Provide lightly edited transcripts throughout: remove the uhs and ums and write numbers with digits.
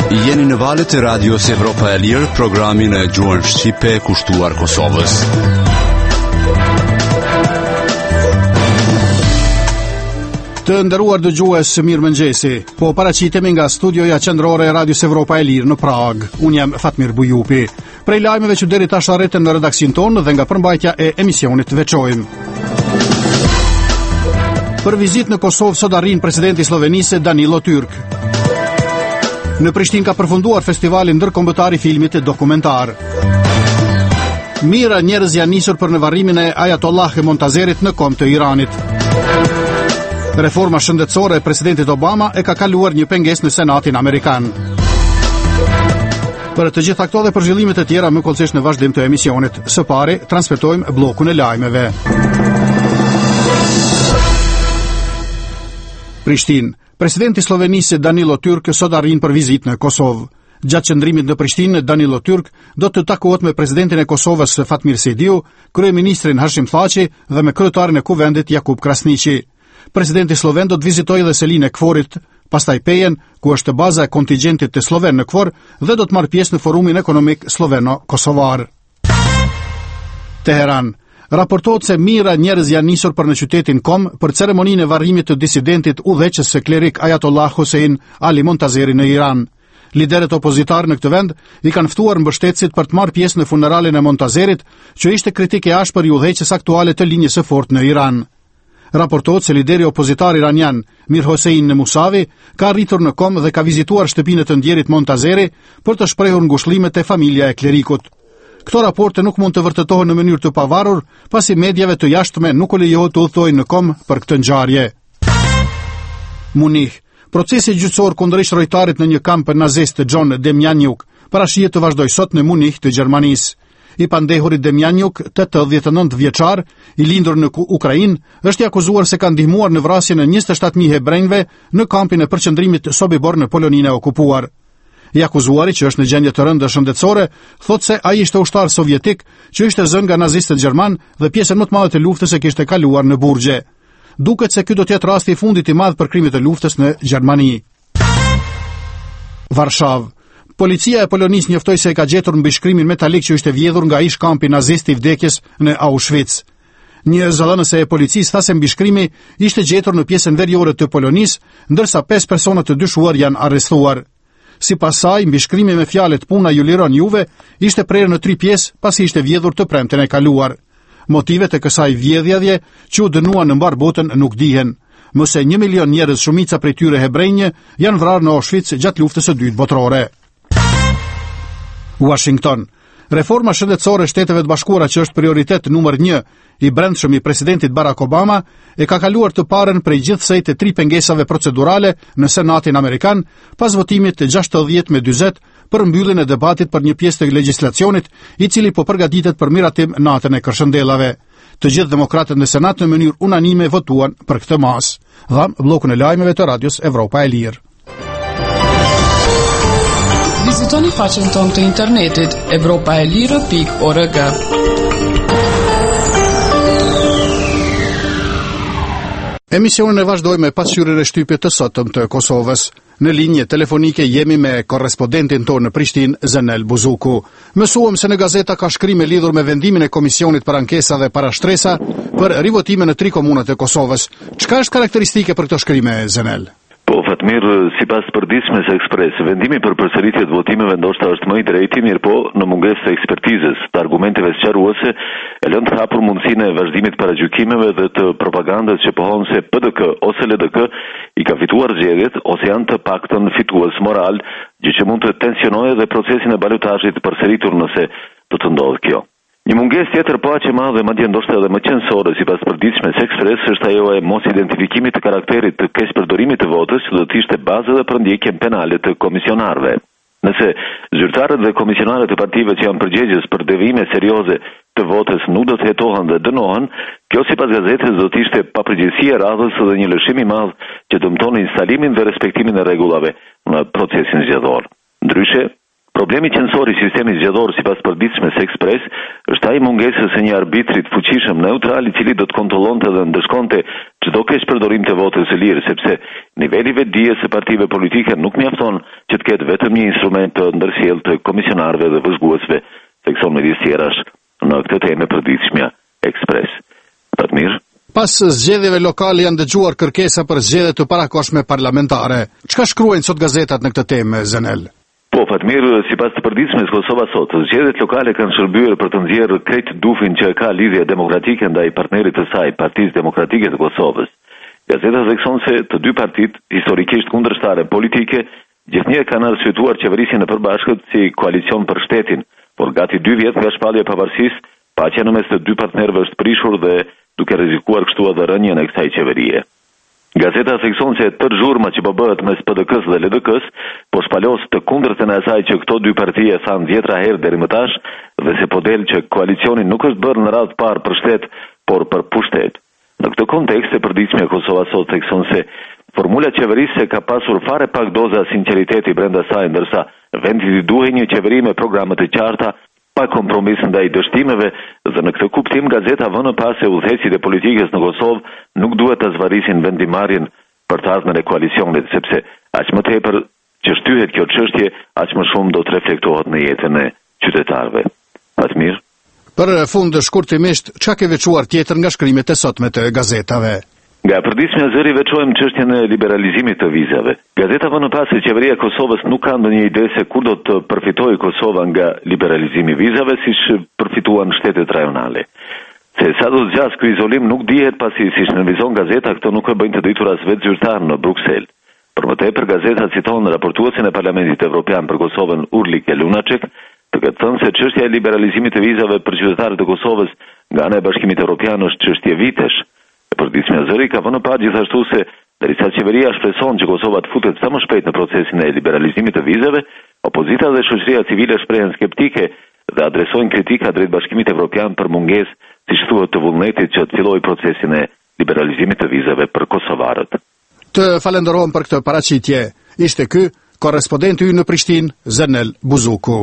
Jeni në valët e radios Evropa e Lirë, programin e gjuhën shqipe kushtuar Kosovës. Të nderuar dëgjues, mirëmëngjesi. Po paraqitemi nga studioja qendrore e Radios Evropa e Lirë në Prag. Unë jam Fatmir Bujupi. Prej lajmeve që deri tash arritën në redaksin tonë dhe nga përmbajtja e emisionit veçojmë. Për vizitë në Kosovë sot arrin presidenti i Slovenisë Danilo Türk. Në Prishtinë ka përfunduar festivali ndërkombëtar i filmit dokumentar. Mira njerëz janë nisur për në varrimin e Ayatollah Montazerit në kom të Iranit. Reforma shëndetësore e presidentit Obama e ka kaluar një pengesë në Senatin Amerikan. Për të gjitha këto dhe për zhvillimet e tjera më kollësisht në vazhdim të emisionit. Së pari transmetojmë bllokun e lajmeve. Prishtinë. Presidenti i Slovenisë Danilo Türk sot arrin për vizitë në Kosovë. Gjatë qëndrimit në Prishtinë, Danilo Türk do të takohet me presidentin e Kosovës Fatmir Sejdiu, kryeministrin Hashim Thaçi dhe me kryetarin e kuvendit Jakub Krasniqi. Presidenti sloven do të vizitojë dhe Selinë e Kforit, pastaj Pejen, ku është baza e kontingjentit të sloven në Kvor dhe do të marrë pjesë në forumin ekonomik sloveno-kosovar. Teheran. Raportohet se mira njerëz janë nisur për në qytetin Kom për ceremoninë e varrimit të disidentit udhëheqës së klerik Ayatollah Hossein Ali Montazeri në Iran. Liderët opozitar në këtë vend i kanë ftuar mbështetësit për të marrë pjesë në funeralin e Montazerit, që ishte kritik e ashpër i udhëheqës aktuale të linjës së fortë në Iran. Raportohet se lideri opozitar iranian Mir Hossein Musavi ka arritur në Kom dhe ka vizituar shtëpinë të ndjerit Montazeri për të shprehur ngushëllimet e familja e klerikut. Këto raporte nuk mund të vërtetohen në mënyrë të pavarur, pasi mediave të jashtme nuk u lejohet të udhtojnë në Kom për këtë ngjarje. Munih. Procesi gjyqësor kundër shërojtarit në një kamp nazist John Demjanjuk parashihet të vazhdojë sot në Munih të Gjermanisë. I pandehuri Demjanjuk, 89 vjeçar, i lindur në Ukrainë, është i akuzuar se ka ndihmuar në vrasjen e 27.000 hebrejve në kampin e përqendrimit Sobibor në Poloninë e okupuar. I akuzuari, që është në gjendje të rëndë shëndetësore, thotë se ai ishte ushtar sovjetik që ishte zënë nga nazistët gjerman dhe pjesën më të madhe të luftës e kishte kaluar në burgje. Duket se ky do të jetë rasti i fundit i madh për krimet e luftës në Gjermani. Varshavë. Policia e Polonisë njoftoi se e ka gjetur mbi shkrimin metalik që ishte vjedhur nga ish kampi nazist i vdekjes në Auschwitz. Një zëdhënëse e policisë tha se mbi shkrimi ishte gjetur në pjesën veriore të Polonisë, ndërsa 5 persona të dyshuar janë arrestuar. Sipas saj, mbishkrimi me fjalët "puna ju liron juve" ishte prerë në 3 pjesë pasi ishte vjedhur të premten e kaluar. Motivet e kësaj vjedhjeje që u dënuan në mbar botën nuk dihen. Më se 1 milion njerëz, shumica prej tyre hebrejnë, janë vrarë në Auschwitz gjatë luftës së dytë botërore. Washington. Reforma shëndetësore e Shteteve të Bashkuara, që është prioritet numër 1 i brendshëm i presidentit Barack Obama, e ka kaluar të parën prej gjithsej të 3 pengesave procedurale në Senatin Amerikan pas votimit të 60-40 për mbylljen e debatit për një pjesë të legjislacionit i cili po përgatitet për miratim natën e Kërshëndellave. Të gjithë demokratët në Senat në mënyrë unanime votuan për këtë mas. Dham bllokun e lajmeve të Radios Evropa e Lirë. Vizitoni faqen tonë të internetit evropaelire.org. Emisionin e vazhdojmë me pasqyrën e shtypjet të sotëm të Kosovës. Në linje telefonike jemi me korrespondentin tonë në Prishtinë, Zenel Buzuku. Mësuam se në gazeta ka shkrime lidhur me vendimin e Komisionit për ankesa dhe parashtresa për rivotime në 3 komunat e Kosovës. Çka është karakteristike për këto shkrime, Zenel? Po, Fatmir, sipas përditshmes Ekspres, vendimi për përsëritje të votimeve ndoshta është më i drejti, mirë po, në mungesë të ekspertizës, të argumenteve sqaruese, e lën të hapur mundësinë e vazhdimit paragjykimeve dhe të propagandës që pohon se PDK ose LDK i ka fituar zgjedhjet ose janë të paktën fitues moral, gjë që mund të tensionojë dhe procesin e balotazhit të përsëritur nëse do të ndodhë kjo. Një mungesë tjetër po aq e madhe, madje ndoshta edhe më qendrore, sipas përditshmes Ekspres, është ajo e mos identifikimit të karakterit të keqpërdorimit të votës, që do të ishte bazë dhe për ndjekjen penale të komisionarëve. Nëse zyrtarët dhe komisionarët e partive që janë përgjegjës për devijime serioze të votës nuk do të hetohen dhe dënohen, kjo sipas gazetës do të ishte papërgjegjësia e radhës dhe një lëshim i madh që dëmton instalimin dhe respektimin e rregullave në procesin zgjedhor. Ndryshe, problemi qendror i sistemit zgjedhor sipas përditshmes Ekspres është ai mungesës së një arbitrit fuqishëm neutral i cili do të kontrollonte dhe ndëshkonte çdo keqpërdorim të votës së lirë, sepse niveli vetdijes së partive politike nuk mjafton që të ketë vetëm një instrument të ndërsjellë të komisionarëve dhe vëzhguesve, thekson midis tjerash në këtë temë përditshmja Ekspres. Fatmir. Pas zgjedhjeve lokale janë dëgjuar kërkesa për zgjedhje të parakoshme parlamentare. Çka shkruajnë sot gazetat në këtë temë, Zenel? Po, Fatmir, sipas të përditshmes Kosova sot, zgjedhjet lokale kanë shërbyer për të nxjerrë krejt dufin që ka lidhje demokratike ndaj partnerit të saj, Partisë Demokratike të Kosovës. Gazeta thekson se të dy partitë, historikisht kundërshtare politike, gjithnjë kanë arsyetuar qeverisjen e përbashkët si koalicion për shtetin, por gati 2 vjet nga shpallja e pavarësisë, paqja në mes të dy partnerëve është prishur dhe duke rrezikuar kështu edhe rënien e kësaj qeverie. Gazeta thekson se tërë zhurma që po bëhet mes PDK-s dhe LDK-s po shpalos të kundërtën e asaj që këto dy parti e thanë 10 herë deri më tash dhe se po del që koalicioni nuk është bërë në radhë parë për shtet, por për pushtet. Në këtë kontekst e përditshme Kosova sot thekson se formula qeverisë ka pasur fare pak doza sinqeriteti brenda saj, ndërsa vendi i duhej një qeveri me programe të qarta, pa kompromis ndaj dështimeve, dhe në këtë kuptim gazeta vënë pas se udhëheqësit e politikës në Kosovë nuk duhet të zvarisin vendimarrjen për të ardhmen e koalicionit, sepse aq më tepër që shtyhet kjo çështje, aq më shumë do të reflektohet në jetën e qytetarëve. Fatmir. Për fund shkurtimisht, çka ke veçuar tjetër nga shkrimet e sotme të gazetave? Nga përditshmja zëri veçojmë çështjen e liberalizimit të vizave. Gazeta vënë pas se qeveria e Kosovës nuk ka ndonjë ide se kur do të përfitojë Kosova nga liberalizimi i vizave, siç përfituan shtetet rajonale. Se sa do të zgjasë ky izolim nuk dihet, pasi siç nënvizon gazeta këto nuk e bëjnë të ditur as vetë zyrtarë në Bruksel. Për më tepër gazeta citon raportuesin e Parlamentit Evropian për Kosovën Urlike Lunacek, duke thënë se çështja e liberalizimit të vizave për qytetarët e Kosovës nga ana e Bashkimit Evropian është çështje vitesh. Përditshmja zëri ka vënë pa gjithashtu se derisa qeveria shpreson që Kosova të futet sa më shpejt në procesin e liberalizimit të vizave, opozita dhe shoqëria civile shprehen skeptike dhe adresojnë kritika drejt Bashkimit Evropian për mungesë, siç thuhet, të vullnetit që të fillojë procesin e liberalizimit të vizave për kosovarët. Të falenderojmë për këtë paraqitje. Ishte ky korrespondenti ynë në Prishtinë, Zenel Buzuku.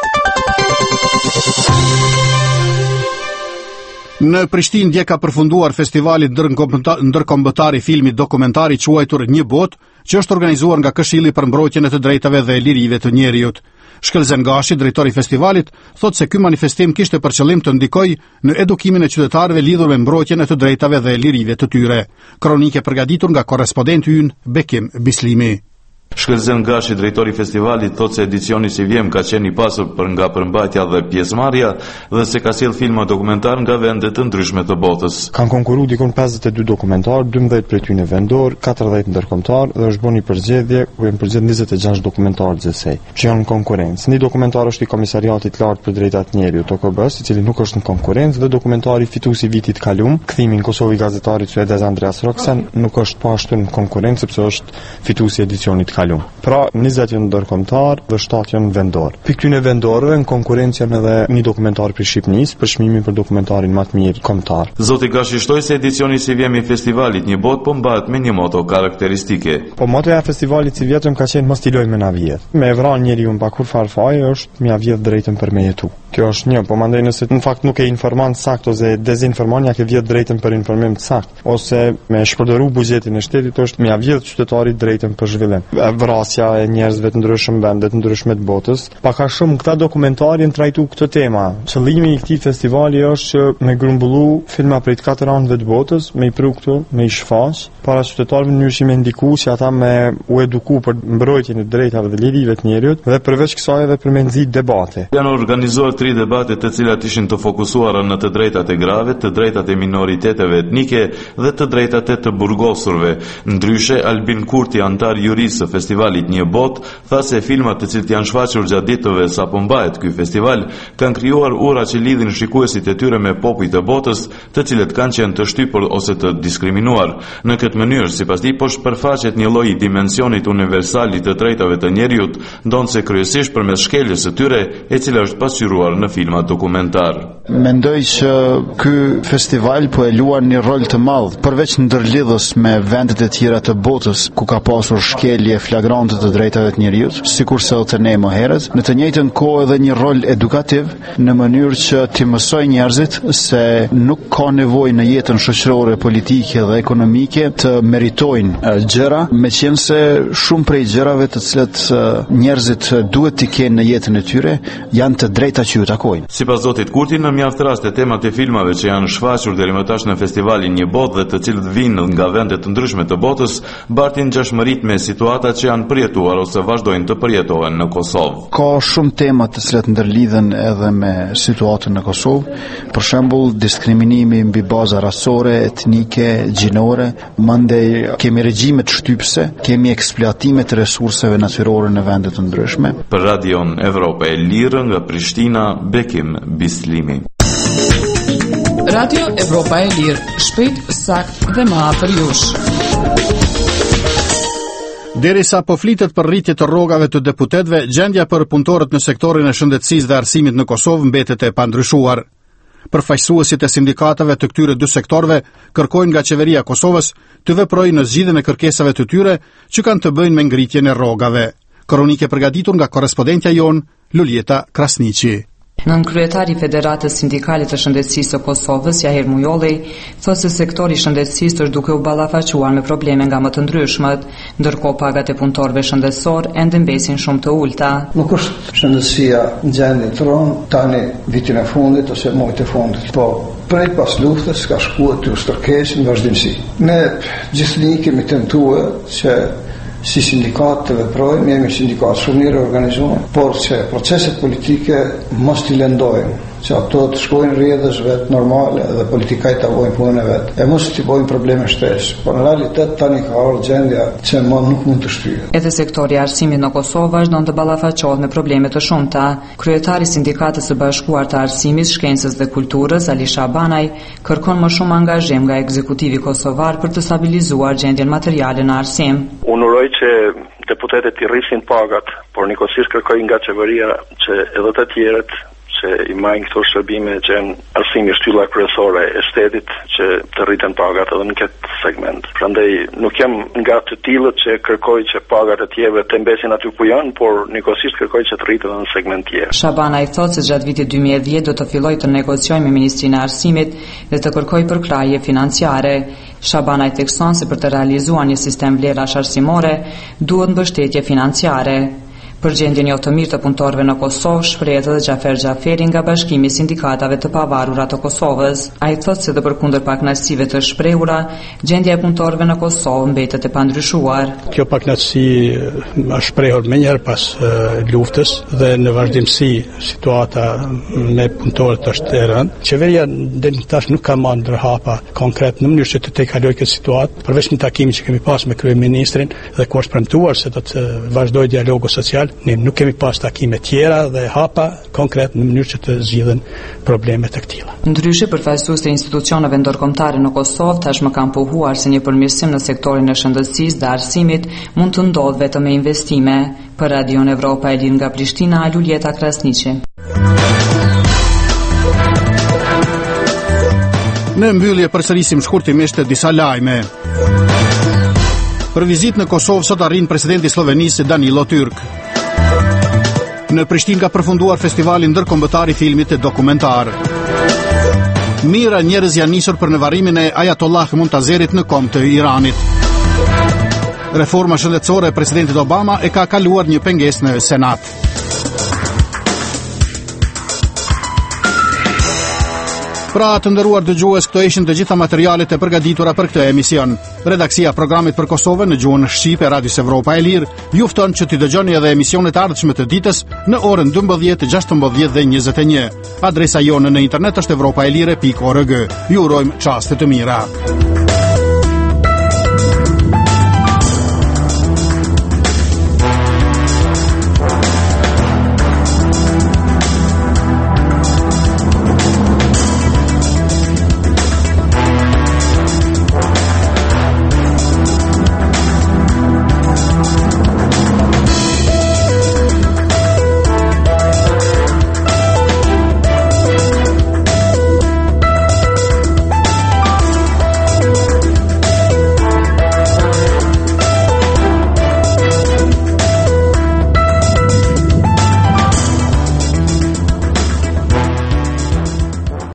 Në Prishtinë dje ka përfunduar festivali ndërkombëtar i filmit dokumentar i quajtur Një Botë, që është organizuar nga Këshilli për mbrojtjen e të drejtave dhe lirive të njerëzit. Shkëlzen Gashi, drejtori i festivalit, thotë se ky manifestim kishte për qëllim të ndikojë në edukimin e qytetarëve lidhur me mbrojtjen e të drejtave dhe lirive të tyre. Kronike përgatitur nga korrespondenti ynë Bekim Bislimi. Shkëlzen Gashi, drejtori i festivalit, thotë se edicioni si vjem ka qenë i pasur për nga përmbajtja dhe pjesëmarrja dhe se ka sjell filma dokumentar nga vende të ndryshme të botës. Kanë konkurruar dikon 52 dokumentar, 12 prej tyre vendor, 14 ndërkombëtar dhe është bërë një përzgjedhje ku janë përgjigjur 26 dokumentarë gjithsej, që janë në konkurrencë. Një dokumentar është i Komisariatit Lart për Drejtat e Njerëzit, OKB-s, i cili nuk është në konkurrencë, dhe dokumentari fituesi i vitit kalum, Kthimi në Kosovë i gazetarit suedez Andreas Roxen, nuk është pashtur në konkurrencë sepse është fituesi i edicionit. Pra 20 janë ndërkombëtar dhe 7 janë vendor. Pikë këtyre vendorëve në konkurrencë janë edhe një dokumentar për Shqipërisë për çmimin për dokumentarin më të mirë kombëtar. Zoti Gashi shtoi se edicioni si vjem i festivalit Një Botë po mbahet me një moto karakteristike. Po motoja e festivalit si vjetëm ka qenë mos stiloj me na vjedh. Me vran njeriu pa kur farfaj është mja vjedh drejtën për me jetu. Kjo është një, po mandej nëse në fakt nuk e informon sakt ose dezinformon, ja ke vjedh drejtën për informim të sakt, ose me shpërdoru buxhetin e shtetit është mja vjedh qytetarit drejtën për zhvillim. Vrasja e njerëzve të ndryshëm vende të ndryshme të botës. Pak a shumë këta dokumentarë janë trajtuar këtë tema. Qëllimi i këtij festivali është që me grumbullu filma prej të 4 anëve të botës, me i pru këtu, me i shfaq, para qytetarëve në mënyrë që me ndiku që ata me u eduku për mbrojtjen e drejtave dhe lirive të njerëzit dhe përveç kësaj edhe për me nxit debate. Janë organizuar 3 debate të cilat ishin të fokusuara në të drejtat e grave, të drejtat e minoriteteve etnike dhe të drejtat e të burgosurve. Ndryshe, Albin Kurti, antar juristë së festivalit Një Botë, tha se filmat të cilët janë shfaqur gjatë ditëve sapo mbahet ky festival kanë krijuar ura që lidhin shikuesit e tyre me popujt e botës, të cilët kanë qenë të shtypur ose të diskriminuar. Në këtë mënyrë, sipas tij, po shpërfaqet një lloj dimensionit universal i të drejtave të njerëzit, ndonse kryesisht përmes shkeljes së tyre, e cila është pasqyruar shkencar në filma dokumentar. Mendoj që ky festival po e luan një rol të madh, përveç ndërlidhjes me vendet e tjera të botës ku ka pasur shkelje flagrante të drejtave të njerëzit, sikurse edhe ne më herët, në të njëjtën kohë edhe një rol edukativ në mënyrë që t'i mësoj njerëzit se nuk ka nevojë në jetën shoqërore, politike dhe ekonomike të meritojnë gjëra, meqense shumë prej gjërave të cilat njerëzit duhet t'i kenë në jetën e tyre janë të drejta që ju takojnë. Sipas zotit Kurti, në mjaft raste temat e filmave që janë shfaqur deri më tash në festivalin Një Botë dhe të cilët vinë nga vende të ndryshme të botës, bartin ngjashmëritë me situatat që janë përjetuar ose vazhdojnë të përjetohen në Kosovë. Ka shumë tema të cilat ndërlidhen edhe me situatën në Kosovë, për shembull diskriminimi mbi baza rasore, etnike, gjinore, mandej kemi regjime të shtypse, kemi eksploatime të resurseve natyrore në vende të ndryshme. Për Radion Evropa e Lirë nga Prishtina, Bekim Bislimi. Radio Evropa e Lirë, shpejt, sakt dhe më afër jush. Derisa po flitet për rritje të rrogave të deputetëve, gjendja për punëtorët në sektorin e shëndetësisë dhe arsimit në Kosovë mbetet e pandryshuar. Përfaqësuesit e sindikatave të këtyre dy sektorëve kërkojnë nga qeveria e Kosovës të veprojë në zgjidhjen e kërkesave të tyre që kanë të bëjnë me ngritjen e rrogave. Kronike përgatitur nga korrespondentja jon Luljeta Krasniqi. Nën kryetari i Federatës Sindikale të Shëndetësisë së Kosovës, Jahir Mujolli, thotë se sektori i shëndetësisë është duke u ballafaquar me probleme nga më të ndryshmet, ndërkohë pagat e punëtorëve shëndetësor ende mbesin shumë të ulta. Nuk është shëndetësia në gjendje të rëndë tani vitin e fundit ose muajt e fundit, po prej pas luftës ka shkuar të stërkesë në vazhdimsi. Ne gjithnjë kemi tentuar që si sindikat të veprojmë, jemi sindikat shumë mirë organizuar, por që proceset politike mos t'i lëndojmë, që ato të shkojnë rrjedhës vetë normale dhe politikaj të avojnë punën e vetë, e mos t'i bojnë probleme shtresë, por në realitet tani ka ardhur gjendja që më nuk mund të shtyhet. Edhe sektori i arsimit në Kosovë vazhdon të ballafaqohet me probleme të shumta. Kryetari i Sindikatës së Bashkuar të Arsimit, Shkencës dhe Kulturës, Ali Shabanaj, kërkon më shumë angazhim nga ekzekutivi kosovar për të stabilizuar gjendjen materiale në arsim. Unë uroj që deputetët i rrisin pagat, por njëkohësisht kërkoj nga qeveria që edhe të tjerët që i majnë këto shërbime që janë arsimi shtylla kryesore e shtetit që të rriten pagat edhe në këtë segment. Prandaj nuk jam nga të tillët që kërkoj që pagat e tjerëve të mbesin aty ku janë, por njëkohësisht kërkoj që të rriten edhe në segment tjerë. Shabana i thotë se gjatë vitit 2010 do të filloj të negociojë me Ministrinë e Arsimit dhe të kërkoj përkrahje financiare. Shabana i thekson se për të realizuar një sistem vlerash arsimore duhet mbështetje financiare. Për gjendjen jo të mirë të punëtorëve në Kosovë, shprehet edhe Xhafer Xhaferi nga Bashkimi i Sindikatave të Pavarura të Kosovës. Ai thotë se përkundër pakënaqësive të shprehura, gjendja e punëtorëve në Kosovë mbetet e pandryshuar. Kjo pakënaqësi është shprehur më njëherë pas luftës dhe në vazhdimsi situata me punëtorët është e rëndë. Qeveria deri tash nuk ka marrë ndërhapa konkret në mënyrë që të tejkalojë këtë situatë, përveç një takimi që kemi pas me kryeministrin dhe ku është premtuar se do të vazhdojë dialogu social. Ne nuk kemi pas takime tjera dhe hapa konkret në mënyrë që të zgjidhen probleme të këtilla. Ndryshe, përfaqësues të institucioneve ndërkombëtare në Kosovë tashmë kanë pohuar se një përmirësim në sektorin e shëndetësisë dhe arsimit mund të ndodhë vetëm me investime. Për Radion Evropa e Lirë nga Prishtina, Luljeta Krasniqi. Në mbyllje përsërisim shkurtimisht disa lajme. Për vizitë në Kosovë sot arrin presidenti i Slovenisë Danilo Türk. Në Prishtinë ka përfunduar festivali ndërkombëtar i filmit dokumentar. Mira njerëz janë nisur për në varrimin e Ayatollah Montazerit në kom të Iranit. Reforma shëndetësore e presidentit Obama e ka kaluar një pengesë në Senat. Pra të nderuar dëgjues, këto ishin të gjitha materialet e përgatitura për këtë emision. Redaksia programit për Kosovën në gjuhën shqipe Radios Evropa e Lirë ju fton që t'i dëgjoni edhe emisionet e ardhshme të ditës në orën 12, 16 dhe 21. Adresa jonë në internet është europaelire.org. Ju urojmë çaste të mira.